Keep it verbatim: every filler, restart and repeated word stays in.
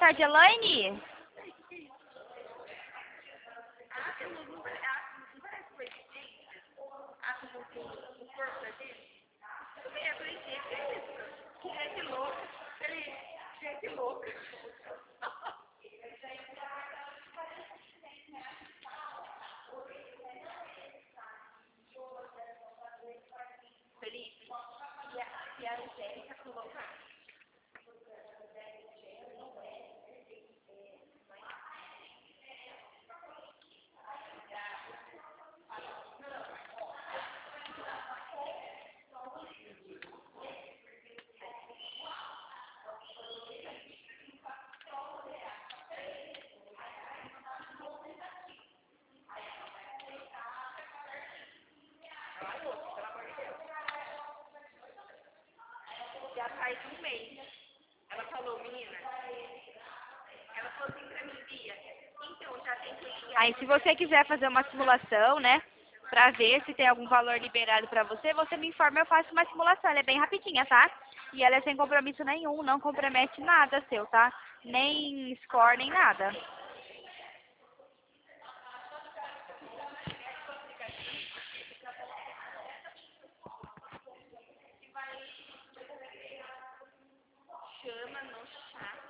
tarde, Elaine. Já faz um mês. Ela falou, menina. Ela falou assim pra mim, Bia. Então, já tentei. Aí, se você quiser fazer uma simulação, né, pra ver se tem algum valor liberado pra você, você me informa, eu faço uma simulação. Ela é bem rapidinha, tá? E ela é sem compromisso nenhum, não compromete nada seu, tá? Nem score, nem nada. Chama no chat.